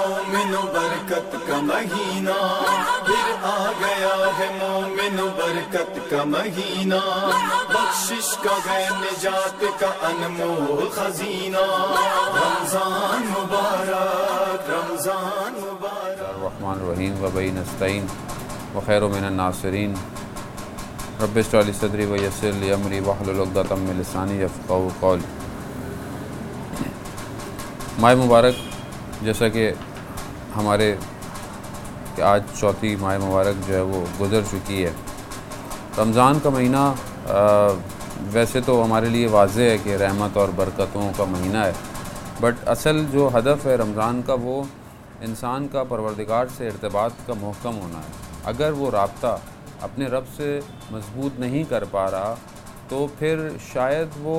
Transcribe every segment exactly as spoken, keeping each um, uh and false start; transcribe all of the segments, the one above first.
مومن برکت کا مہینہ، پھر آ گیا ہے مومن برکت کا مہینہ، بخشش کا ہے نجات کا انمول خزینہ، رمضان مبارک رمضان مبارک۔ الرحمن الرحیم وبہ نستعین وخیر من الناصرین، رب اشرح لی صدری ویسر لی امری واحلل عقدۃ من لسانی یفقہوا قولی۔ ماہ مبارک، جیسا کہ ہمارے کہ آج چوتھی ماہ مبارک جو ہے وہ گزر چکی ہے۔ رمضان کا مہینہ ویسے تو ہمارے لیے واضح ہے کہ رحمت اور برکتوں کا مہینہ ہے، بٹ اصل جو ہدف ہے رمضان کا وہ انسان کا پروردگار سے ارتباط کا محکم ہونا ہے۔ اگر وہ رابطہ اپنے رب سے مضبوط نہیں کر پا رہا تو پھر شاید وہ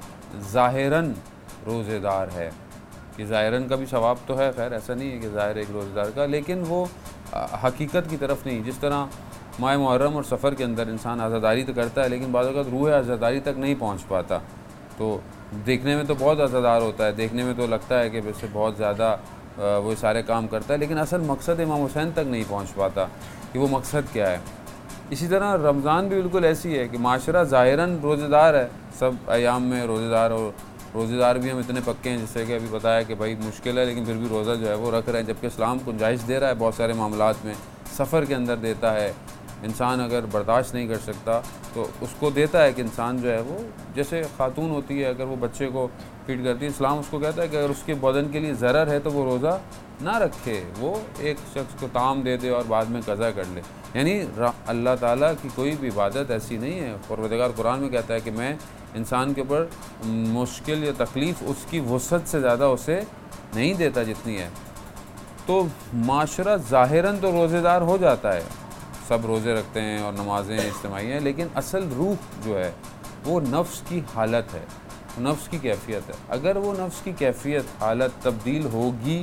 ظاہراً روزے دار ہے، کہ ظاہراً کا بھی ثواب تو ہے، خیر ایسا نہیں ہے کہ ظاہر ایک روزے دار کا، لیکن وہ حقیقت کی طرف نہیں۔ جس طرح ماہ محرم اور سفر کے اندر انسان عزاداری تو کرتا ہے لیکن بعض اوقات روح عزاداری تک نہیں پہنچ پاتا، تو دیکھنے میں تو بہت عزادار ہوتا ہے، دیکھنے میں تو لگتا ہے کہ ویسے بہت زیادہ وہ سارے کام کرتا ہے، لیکن اصل مقصد امام حسین تک نہیں پہنچ پاتا کہ وہ مقصد کیا ہے۔ اسی طرح رمضان بھی بالکل ایسی ہے کہ معاشرہ ظاہراً روزے دار ہے، سب ایام میں روزے دار، اور روزے دار بھی ہم اتنے پکے ہیں جیسے کہ ابھی بتایا کہ بھائی مشکل ہے لیکن پھر بھی روزہ جو ہے وہ رکھ رہے ہیں، جبکہ اسلام گنجائش دے رہا ہے بہت سارے معاملات میں، سفر کے اندر دیتا ہے، انسان اگر برداشت نہیں کر سکتا تو اس کو دیتا ہے کہ انسان جو ہے وہ جیسے خاتون ہوتی ہے، اگر وہ بچے کو فیڈ کرتی ہے، اسلام اس کو کہتا ہے کہ اگر اس کے بدن کے لیے ضرر ہے تو وہ روزہ نہ رکھے، وہ ایک شخص کو طعام دے دے اور بعد میں قضا کر لے۔ یعنی اللہ تعالیٰ کی کوئی بھی عبادت ایسی نہیں ہے، پروردگار قرآن میں کہتا ہے کہ میں انسان کے اوپر مشکل یا تکلیف اس کی وسعت سے زیادہ اسے نہیں دیتا جتنی ہے۔ تو معاشرہ ظاہراً تو روزے دار ہو جاتا ہے، سب روزے رکھتے ہیں اور نمازیں اجتماعی ہیں، لیکن اصل روح جو ہے وہ نفس کی حالت ہے، نفس کی کیفیت ہے۔ اگر وہ نفس کی کیفیت حالت تبدیل ہوگی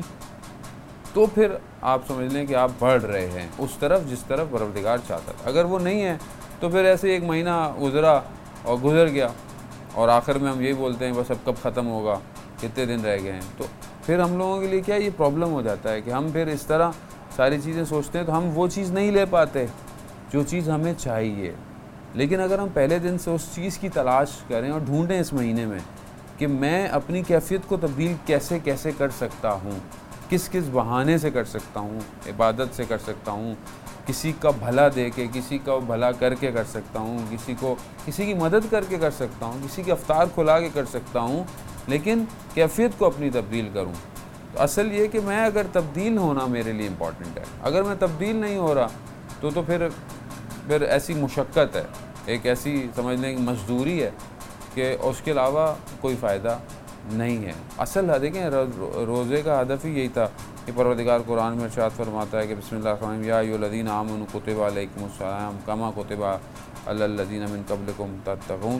تو پھر آپ سمجھ لیں کہ آپ بڑھ رہے ہیں اس طرف جس طرف پروردگار چاہتا ہے۔ اگر وہ نہیں ہے تو پھر ایسے ایک مہینہ گزرا اور گزر گیا اور آخر میں ہم یہی بولتے ہیں بس اب کب ختم ہوگا، کتنے دن رہ گئے ہیں، تو پھر ہم لوگوں کے لیے کیا یہ پرابلم ہو جاتا ہے کہ ہم پھر اس طرح ساری چیزیں سوچتے ہیں تو ہم وہ چیز نہیں لے پاتے جو چیز ہمیں چاہیے۔ لیکن اگر ہم پہلے دن سے اس چیز کی تلاش کریں اور ڈھونڈیں اس مہینے میں کہ میں اپنی کیفیت کو تبدیل کیسے کیسے کر سکتا ہوں، کس کس بہانے سے کر سکتا ہوں، عبادت سے کر سکتا ہوں، کسی کا بھلا دے کے، کسی کا بھلا کر کے کر سکتا ہوں، کسی کو کسی کی مدد کر کے کر سکتا ہوں، کسی کے افطار کھلا کے کر سکتا ہوں، لیکن کیفیت کو اپنی تبدیل کروں۔ تو اصل یہ کہ میں اگر تبدیل ہونا میرے لیے امپورٹنٹ ہے، اگر میں تبدیل نہیں ہو رہا تو تو پھر پھر ایسی مشقت ہے، ایک ایسی سمجھ لیں کہ مزدوری ہے کہ اس کے علاوہ کوئی فائدہ نہیں ہے۔ اصل دیکھیں روزے کا ہدف ہی یہی تھا کہ پروردگار قرآن میں ارشاد فرماتا ہے کہ بسم اللہ الرحمن الرحیم یا ایھا الذین آمنوا کتب علیکم الصیام کما کتب علی الذین من قبلکم تتقون،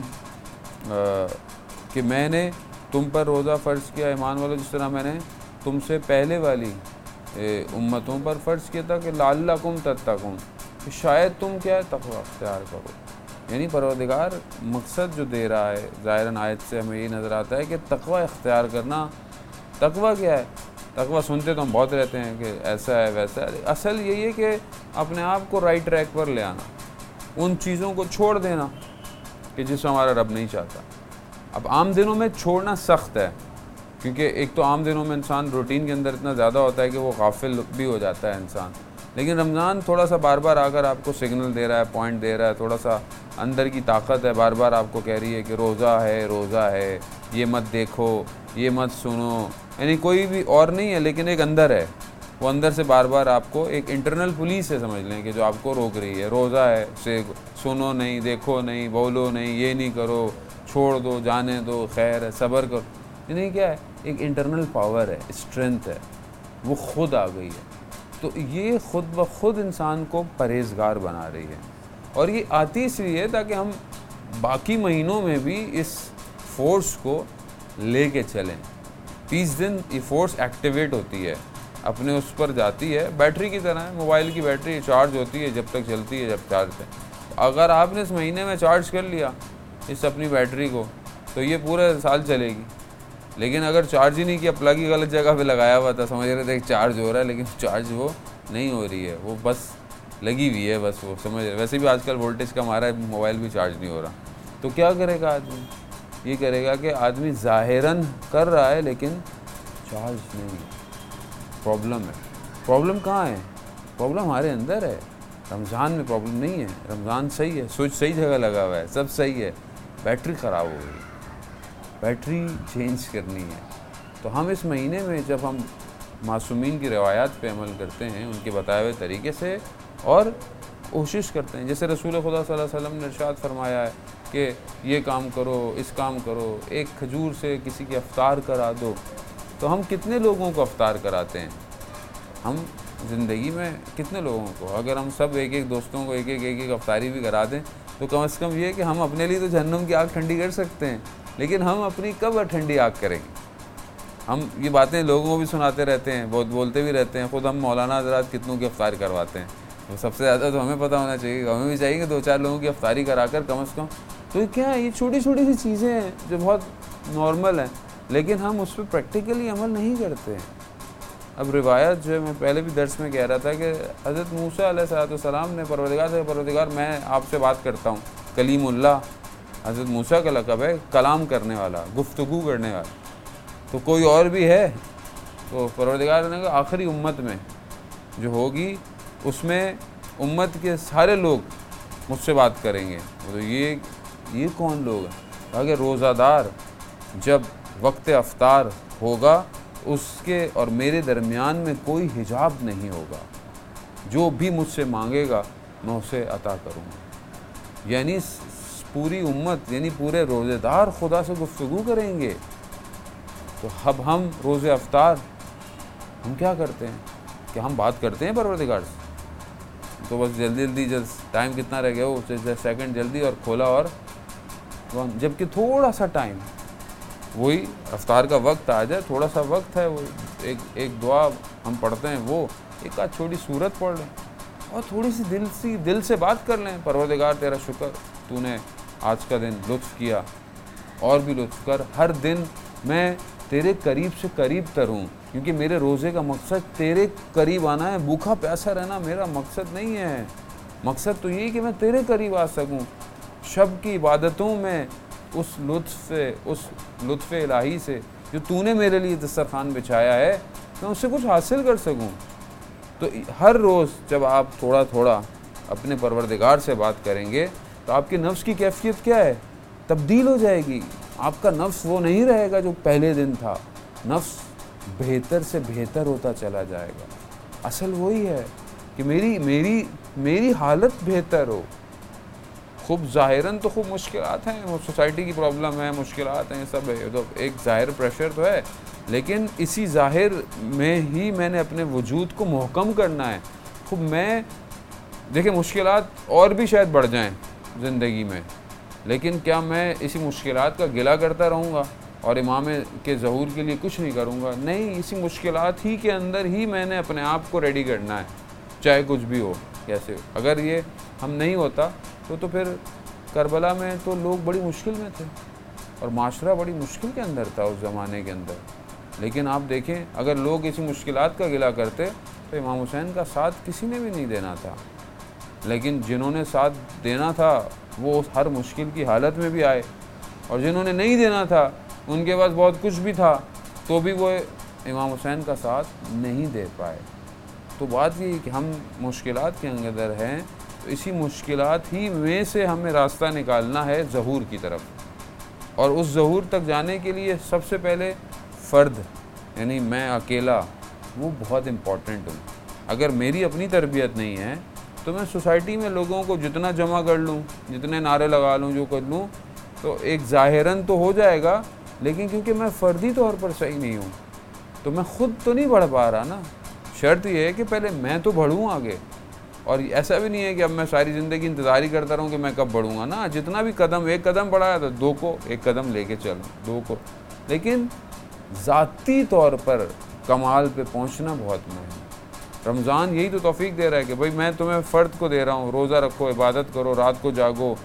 کہ میں نے تم پر روزہ فرض کیا ایمان والو جس طرح میں نے تم سے پہلے والی امتوں پر فرض کیا تھا کہ لعلکم تتقون، کہ شاید تم کیا ہے تقوی اختیار کرو۔ یعنی پروردگار مقصد جو دے رہا ہے ظاہراً آیت سے ہمیں یہ نظر آتا ہے کہ تقوی اختیار کرنا۔ تقوی کیا ہے؟ تقوی سنتے تو ہم بہت رہتے ہیں کہ ایسا ہے ویسا ہے، اصل یہی ہے کہ اپنے آپ کو رائٹ ٹریک پر لے آنا، ان چیزوں کو چھوڑ دینا کہ جس ہمارا رب نہیں چاہتا۔ اب عام دنوں میں چھوڑنا سخت ہے کیونکہ ایک تو عام دنوں میں انسان روٹین کے اندر اتنا زیادہ ہوتا ہے کہ وہ غافل بھی ہو جاتا ہے انسان، لیکن رمضان تھوڑا سا بار بار آ کر آپ کو سگنل دے رہا ہے، پوائنٹ دے رہا ہے، تھوڑا سا اندر کی طاقت ہے، بار بار آپ کو کہہ رہی ہے کہ روزہ ہے روزہ ہے، یہ مت دیکھو، یہ مت سنو، یعنی کوئی بھی اور نہیں ہے لیکن ایک اندر ہے، وہ اندر سے بار بار آپ کو ایک انٹرنل پولیس ہے سمجھ لیں کہ جو آپ کو روک رہی ہے۔ روزہ ہے سے سنو نہیں، دیکھو نہیں، بولو نہیں، یہ نہیں کرو، چھوڑ دو، جانے دو، خیر ہے، صبر کرو، یعنی کیا ہے ایک انٹرنل پاور ہے، اسٹرینتھ ہے، وہ خود آ گئی ہے۔ تو یہ خود بخود انسان کو پرہیزگار بنا رہی ہے، اور یہ آتی اس لیے تاکہ ہم باقی مہینوں میں بھی اس فورس کو لے کے چلیں۔ تیس دن یہ فورس ایکٹیویٹ ہوتی ہے، اپنے اس پر جاتی ہے، بیٹری کی طرح ہے، موبائل کی بیٹری چارج ہوتی ہے جب تک چلتی ہے جب چارج ہے۔ اگر آپ نے اس مہینے میں چارج کر لیا اس اپنی بیٹری کو تو یہ پورے سال چلے گی، لیکن اگر چارج ہی نہیں کیا, پلگ ہی غلط جگہ پہ لگایا ہوا تھا, سمجھ رہے تھے چارج ہو رہا ہے لیکن چارج وہ نہیں ہو رہی ہے, وہ بس لگی ہوئی ہے بس, وہ سمجھ رہے. ویسے بھی آج کل وولٹیج کا ہمارا موبائل بھی چارج نہیں ہو رہا. تو کیا کرے گا آدمی؟ یہ کرے گا کہ آدمی ظاہراً کر رہا ہے لیکن چارج نہیں. پرابلم ہے. پرابلم کہاں ہے؟ پرابلم ہمارے اندر ہے. رمضان میں پرابلم نہیں ہے, رمضان صحیح ہے, سوئچ صحیح جگہ لگا ہوا ہے, سب صحیح ہے, بیٹری خراب ہو گئی, بیٹری چینج کرنی ہے. تو ہم اس مہینے میں جب ہم معصومین کی روایات پہ عمل کرتے ہیں, ان کے بتائے ہوئے طریقے سے, اور کوشش کرتے ہیں, جیسے رسول خدا صلی اللہ علیہ وسلم نے ارشاد فرمایا ہے کہ یہ کام کرو, اس کام کرو, ایک کھجور سے کسی کی افطار کرا دو. تو ہم کتنے لوگوں کو افطار کراتے ہیں؟ ہم زندگی میں کتنے لوگوں کو؟ اگر ہم سب ایک ایک دوستوں کو ایک ایک ایک ایک افطاری بھی کرا دیں تو کم از کم یہ کہ ہم اپنے لیے تو جہنم کی آگ ٹھنڈی کر سکتے ہیں, لیکن ہم اپنی کب ٹھنڈی آگ کریں گے؟ ہم یہ باتیں لوگوں کو بھی سناتے رہتے ہیں, بہت بولتے بھی رہتے ہیں, خود ہم مولانا حضرات کتنوں کی افطاری کرواتے ہیں. تو سب سے زیادہ تو ہمیں پتہ ہونا چاہیے, ہمیں بھی چاہیے کہ دو چار لوگوں کی افطاری کرا کر کم از کم. تو یہ کیا ہے؟ یہ چھوٹی چھوٹی سی چیزیں ہیں جو بہت نارمل ہیں, لیکن ہم اس پہ پریکٹیکلی عمل نہیں کرتے ہیں. اب روایت جو ہے, میں پہلے بھی درس میں کہہ رہا تھا کہ حضرت موسیٰ علیہ الصلوۃ والسلام نے پروردگار سے, پروردگار میں آپ سے بات کرتا ہوں. کلیم اللہ, حضرت موسیٰ کا لقب ہے کلام کرنے والا, گفتگو کرنے والا. تو کوئی اور بھی ہے؟ تو پروردگار نے کہا آخری امت میں جو ہوگی اس میں امت کے سارے لوگ مجھ سے بات کریں گے. تو یہ یہ کون لوگ ہیں؟ کہا کہ روزہ دار جب وقت افطار ہوگا اس کے اور میرے درمیان میں کوئی حجاب نہیں ہوگا, جو بھی مجھ سے مانگے گا میں اسے عطا کروں گا. یعنی پوری امت, یعنی پورے روزے دار خدا سے گفتگو کریں گے. تو اب ہم روزے افطار ہم کیا کرتے ہیں کہ ہم بات کرتے ہیں پروردگار سے, تو بس جلدی جلدی جلد ٹائم کتنا رہ گیا, وہ سیکنڈ جلدی اور کھولا, اور جبکہ تھوڑا سا ٹائم, وہی افطار کا وقت آ جائے, تھوڑا سا وقت ہے, وہ ایک ایک دعا ہم پڑھتے ہیں, وہ ایک آدھ چھوٹی صورت پڑھ لیں اور تھوڑی سی دل سی دل سے بات کر لیں. پروردگار تیرا شکر, تو نے آج کا دن لطف کیا, اور بھی لطف کر, ہر دن میں تیرے قریب سے قریب تر ہوں, کیونکہ میرے روزے کا مقصد تیرے قریب آنا ہے. بھوکا پیاسا رہنا میرا مقصد نہیں ہے, مقصد تو یہی کہ میں تیرے قریب آ سکوں. شب کی عبادتوں میں اس لطف سے, اس لطف الہی سے جو تو نے میرے لیے دسترخوان بچھایا ہے, میں اس سے کچھ حاصل کر سکوں. تو ہر روز جب آپ تھوڑا تھوڑا اپنے پروردگار سے بات کریں گے تو آپ کے نفس کی کیفیت کیا ہے؟ تبدیل ہو جائے گی. آپ کا نفس وہ نہیں رہے گا جو پہلے دن تھا, نفس بہتر سے بہتر ہوتا چلا جائے گا. اصل وہی ہے کہ میری میری میری حالت بہتر ہو. خوب ظاہراً تو خوب مشکلات ہیں, سوسائٹی کی پرابلم ہے, مشکلات ہیں, سب ہے, تو ایک ظاہر پریشر تو ہے, لیکن اسی ظاہر میں ہی میں نے اپنے وجود کو محکم کرنا ہے. خوب میں دیکھیں مشکلات اور بھی شاید بڑھ جائیں زندگی میں, لیکن کیا میں اسی مشکلات کا گلہ کرتا رہوں گا اور امام کے ظہور کے لیے کچھ نہیں کروں گا؟ نہیں, اسی مشکلات ہی کے اندر ہی میں نے اپنے آپ کو ریڈی کرنا ہے, چاہے کچھ بھی ہو کیسے. اگر یہ ہم نہیں ہوتا تو تو پھر کربلا میں تو لوگ بڑی مشکل میں تھے اور معاشرہ بڑی مشکل کے اندر تھا اس زمانے کے اندر. لیکن آپ دیکھیں اگر لوگ اسی مشکلات کا گلہ کرتے تو امام حسین کا ساتھ کسی نے بھی نہیں دینا تھا, لیکن جنہوں نے ساتھ دینا تھا وہ ہر مشکل کی حالت میں بھی آئے, اور جنہوں نے نہیں دینا تھا ان کے پاس بہت کچھ بھی تھا تو بھی وہ امام حسین کا ساتھ نہیں دے پائے. تو بات یہ کہ ہم مشکلات کے اندر ہیں, تو اسی مشکلات ہی میں سے ہمیں راستہ نکالنا ہے ظہور کی طرف. اور اس ظہور تک جانے کے لیے سب سے پہلے فرد, یعنی میں اکیلا, وہ بہت امپورٹنٹ ہوں. اگر میری اپنی تربیت نہیں ہے تو میں سوسائٹی میں لوگوں کو جتنا جمع کر لوں, جتنے نعرے لگا لوں, جو کر لوں, تو ایک ظاہراً تو ہو جائے گا, لیکن کیونکہ میں فردی طور پر صحیح نہیں ہوں تو میں خود تو نہیں بڑھ پا رہا نا. شرط یہ ہے کہ پہلے میں تو بڑھوں آگے. اور ایسا بھی نہیں ہے کہ اب میں ساری زندگی انتظار ہی کرتا رہوں کہ میں کب بڑھوں گا نا. جتنا بھی قدم, ایک قدم بڑھایا تو دو کو ایک قدم لے کے چلوں, دو کو. لیکن ذاتی طور پر کمال پہ پہنچنا بہت مہم ہے. رمضان یہی تو توفیق دے رہا ہے کہ بھائی میں تمہیں فرد کو دے رہا ہوں, روزہ رکھو, عبادت کرو, رات کو جاگو,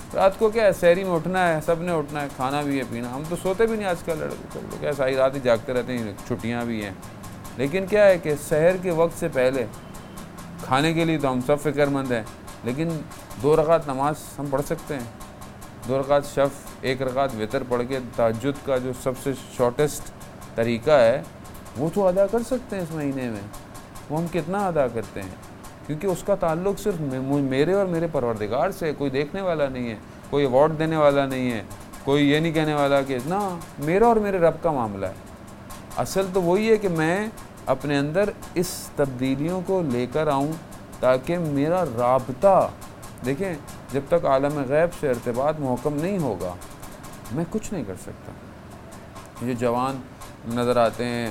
رات کو کیا ہے سحری میں اٹھنا ہے, سب نے اٹھنا ہے, کھانا بھی ہے پینا. ہم تو سوتے بھی نہیں آج کل لڑکے, سب لوگ کیا ساری رات ہی جاگتے رہتے ہیں, چھٹیاں بھی ہیں. لیکن کیا ہے کہ سحر کے وقت سے پہلے کھانے کے لیے تو ہم سب فکر مند ہیں, لیکن دو رکعت نماز ہم پڑھ سکتے ہیں. دو رکعت شفع, ایک رکعت وتر پڑھ کے تہجد کا جو سب سے شارٹیسٹ طریقہ ہے وہ تو ادا کر سکتے ہیں اس مہینے میں. وہ ہم کتنا ادا کرتے ہیں, کیونکہ اس کا تعلق صرف میرے اور میرے پروردگار سے. کوئی دیکھنے والا نہیں ہے, کوئی ایوارڈ دینے والا نہیں ہے, کوئی یہ نہیں کہنے والا کہ نا میرا اور میرے رب کا معاملہ ہے. اصل تو وہی ہے کہ میں اپنے اندر اس تبدیلیوں کو لے کر آؤں تاکہ میرا رابطہ, دیکھیں جب تک عالم غیب سے ارتباط محکم نہیں ہوگا میں کچھ نہیں کر سکتا. یہ جوان نظر آتے ہیں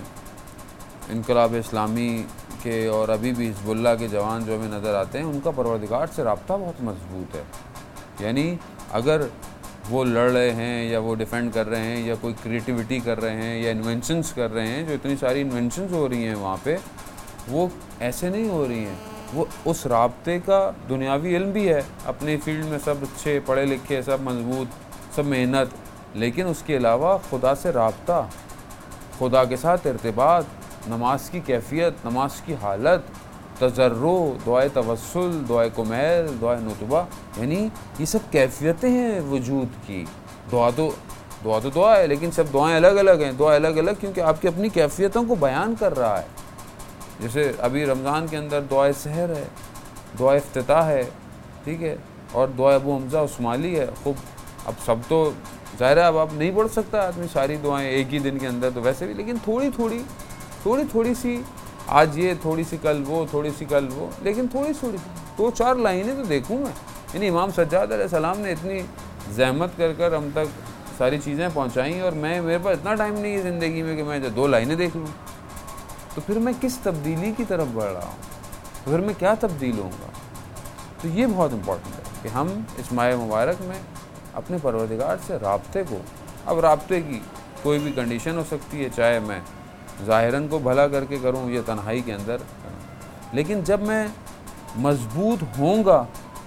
انقلاب اسلامی کے اور ابھی بھی حزب اللہ کے جوان جو ہمیں نظر آتے ہیں, ان کا پروردگار سے رابطہ بہت مضبوط ہے. یعنی اگر وہ لڑ رہے ہیں یا وہ ڈیفینڈ کر رہے ہیں یا کوئی کریٹیوٹی کر رہے ہیں یا انوینشنز کر رہے ہیں, جو اتنی ساری انوینشنز ہو رہی ہیں وہاں پہ, وہ ایسے نہیں ہو رہی ہیں. وہ اس رابطے کا دنیاوی علم بھی ہے, اپنی فیلڈ میں سب اچھے پڑھے لکھے, سب مضبوط, سب محنت, لیکن اس کے علاوہ خدا سے رابطہ, خدا کے ساتھ ارتباط, نماز کی کیفیت, نماز کی حالت, تضرع, دعائے توسل, دعائے کمیل, دعائے نتبہ, یعنی یہ سب کیفیتیں ہیں وجود کی. دعا تو دعا تو دعا ہے, لیکن سب دعائیں الگ الگ ہیں. دعا الگ الگ کیونکہ آپ کی اپنی کیفیتوں کو بیان کر رہا ہے. جیسے ابھی رمضان کے اندر دعائے سحر ہے, دعائے افتتاح ہے, ٹھیک ہے, اور دعائے ابو حمزہ عثمالی ہے. خوب اب سب تو ظاہر ہے اب آپ نہیں پڑھ سکتا آدمی ساری دعائیں ایک ہی دن کے اندر, تو ویسے بھی لیکن تھوڑی تھوڑی تھوڑی تھوڑی سی, آج یہ تھوڑی سی, کل وہ تھوڑی سی, کل وہ, لیکن تھوڑی تھوڑی دو چار لائنیں تو دیکھوں میں. یعنی امام سجاد علیہ السلام نے اتنی زحمت کر کر ہم تک ساری چیزیں پہنچائیں, اور میں میرے پاس اتنا ٹائم نہیں ہے زندگی میں کہ میں جو دو لائنیں دیکھ لوں. تو پھر میں کس تبدیلی کی طرف بڑھ رہا ہوں, تو پھر میں کیا تبدیل ہوں گا. تو یہ بہت امپورٹنٹ ہے کہ ہم اس ماہ مبارک میں اپنے پروردگار سے رابطے کو, اب رابطے کی کوئی بھی کنڈیشن ہو سکتی ہے, چاہے میں ظاہراً کو بھلا کر کے کروں یا تنہائی کے اندر کروں, لیکن جب میں مضبوط ہوں گا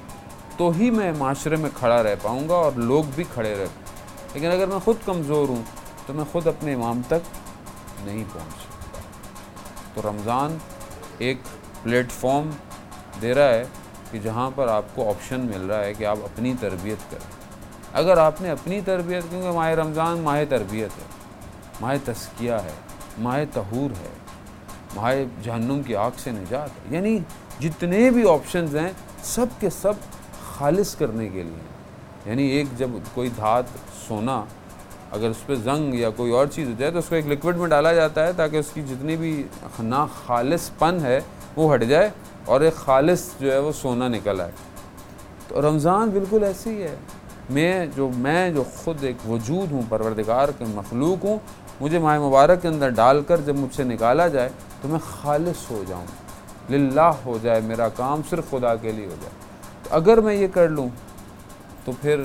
تو ہی میں معاشرے میں کھڑا رہ پاؤں گا اور لوگ بھی کھڑے رہ. لیکن اگر میں خود کمزور ہوں تو میں خود اپنے امام تک نہیں پہنچ سکتا. تو رمضان ایک پلیٹ فارم دے رہا ہے کہ جہاں پر آپ کو آپشن مل رہا ہے کہ آپ اپنی تربیت کریں. اگر آپ نے اپنی تربیت, کیونکہ ماہ رمضان ماہ تربیت ہے, ماہ تزکیہ ہے, ماہ طہور ہے, ماہ جہنم کی آگ سے نجات ہے. یعنی جتنے بھی آپشنز ہیں سب کے سب خالص کرنے کے لیے. یعنی ایک جب کوئی دھات سونا اگر اس پہ زنگ یا کوئی اور چیز ہو جائے تو اس کو ایک لیکوڈ میں ڈالا جاتا ہے تاکہ اس کی جتنی بھی نا خالص پن ہے وہ ہٹ جائے اور ایک خالص جو ہے وہ سونا نکل آئے. تو رمضان بالکل ایسی ہی ہے. میں جو میں جو خود ایک وجود ہوں, پروردگار کے مخلوق ہوں, مجھے ماہ مبارک کے اندر ڈال کر جب مجھ سے نکالا جائے تو میں خالص ہو جاؤں, للہ ہو جائے, میرا کام صرف خدا کے لیے ہو جائے. تو اگر میں یہ کر لوں تو پھر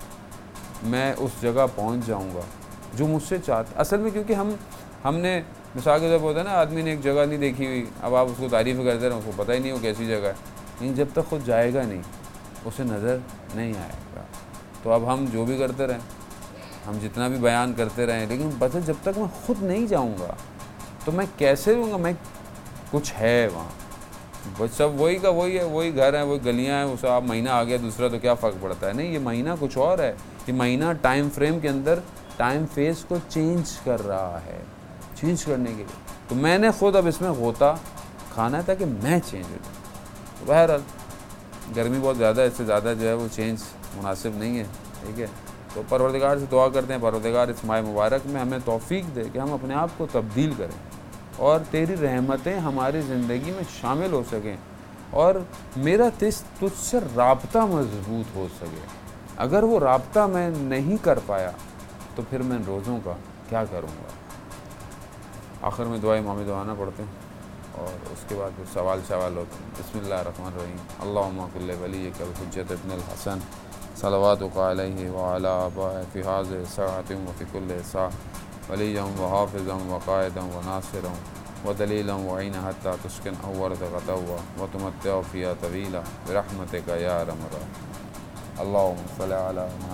میں اس جگہ پہنچ جاؤں گا جو مجھ سے چاہتا. اصل میں کیونکہ ہم ہم نے مثال کے طور پر ہوتا ہے نا, آدمی نے ایک جگہ نہیں دیکھی ہوئی, اب آپ اس کو تعریف کرتے رہے, اس کو پتہ ہی نہیں ہو کیسی جگہ ہے, لیکن جب تک خود جائے گا نہیں اسے نظر نہیں آئے گا. تو اب ہم جو بھی کرتے رہیں, ہم جتنا بھی بیان کرتے رہیں, لیکن بس جب تک میں خود نہیں جاؤں گا تو میں کیسے رہوں گا. میں کچھ ہے وہاں, بس سب وہی کا وہی ہے, وہی گھر ہیں, وہی گلیاں ہیں, اس آپ مہینہ آ گیا دوسرا تو کیا فرق پڑتا ہے. نہیں, یہ مہینہ کچھ اور ہے. یہ مہینہ ٹائم فریم کے اندر ٹائم فیز کو چینج کر رہا ہے, چینج کرنے کے لیے. تو میں نے خود اب اس میں غوطہ کھانا ہے تاکہ میں چینج ہو جاؤں. تو بہرحال گرمی بہت زیادہ ہے, اس سے زیادہ جو ہے وہ چینج مناسب نہیں ہے, ٹھیک ہے. تو پروردگار سے دعا کرتے ہیں پروردگار اس ماہ مبارک میں ہمیں توفیق دے کہ ہم اپنے آپ کو تبدیل کریں اور تیری رحمتیں ہماری زندگی میں شامل ہو سکیں اور میرا تجھ سے رابطہ مضبوط ہو سکے. اگر وہ رابطہ میں نہیں کر پایا تو پھر میں روزوں کا کیا کروں گا. آخر میں دعائیں امامی دعانا پڑھتے ہیں اور اس کے بعد سوال سوال ہوتے ہیں. بسم اللہ الرحمن الرحیم. اللہم کل ولیک الحجۃ ابن الحسن صلواتک علیہ وعلی آبائہ فی ھذہ الساعۃ وفی کل ساعۃ ولیًا وحافظا وقائدا وناصرا ودلیلا وعینا حتی تسکن ارضک طوعا وتمتع فیہا طویلا برحمتک یا ارحم الراحمین. اللہم صلی علی